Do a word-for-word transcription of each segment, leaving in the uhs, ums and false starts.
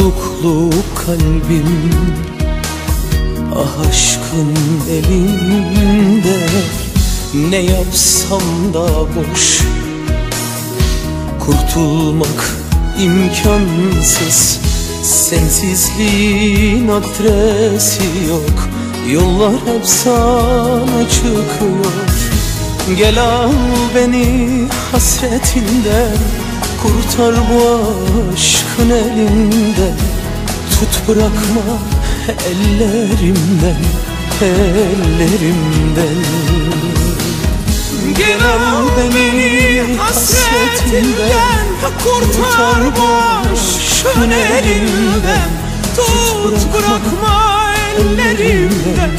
Tutuklu kalbim ah aşkın elinde, ne yapsam da boş, kurtulmak imkansız. Sensizliğin adresi yok, yollar hep sana çıkıyor. Gel al beni hasretinden, kurtar bu aşkın elinden. Tut bırakma ellerimden, ellerimden. Gel al beni hasretinden, kurtar bu aşkın elinden. Tut bırakma ellerimden,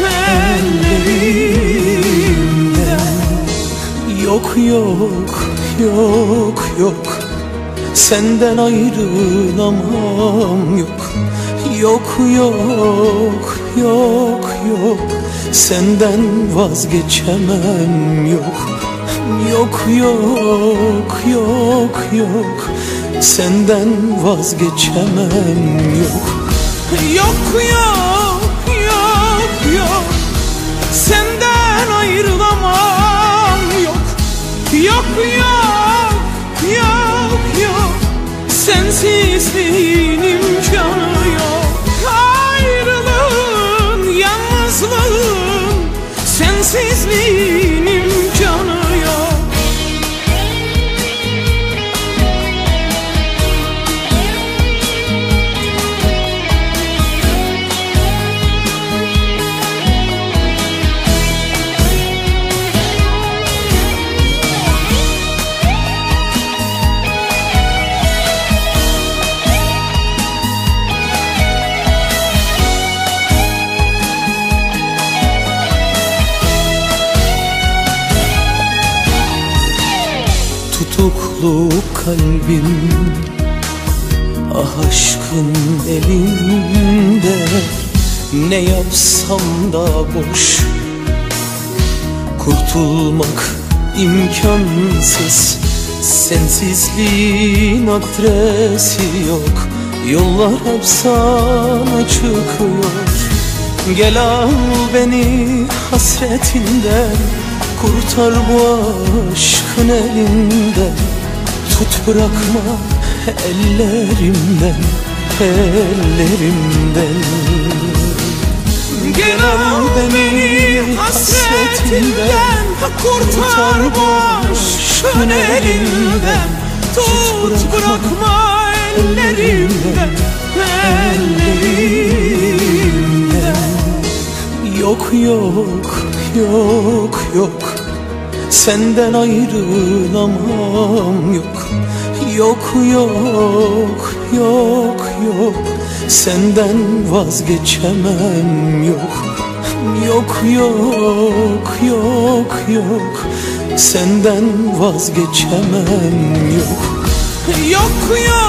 ellerimden. Yok yok yok yok, senden ayrılamam yok. Yok yok yok yok, senden vazgeçemem yok. Yok yok yok yok, senden vazgeçemem yok. Yok yok yok yok, senden ayrılamam yok. Yok yok yok yok, sensizliğin imkanı yok. Ayrılığın, yalnızlığın, sensizliğin imkanı yok. Tutuklu kalbim ah aşkın elinde, ne yapsam da boş, kurtulmak imkansız. Sensizliğin adresi yok, yollar hep sana çıkıyor. Gel al beni hasretinden, kurtar bu aşkın elinden. Tut bırakma ellerimden, ellerimden. Gel al beni hasretinden, kurtar bu aşkın elinden. Tut bırakma ellerimden, ellerimden. Yok yok yok yok, senden ayrılamam yok. Yok yok yok yok, senden vazgeçemem yok. Yok yok yok yok, senden vazgeçemem yok. Yok yok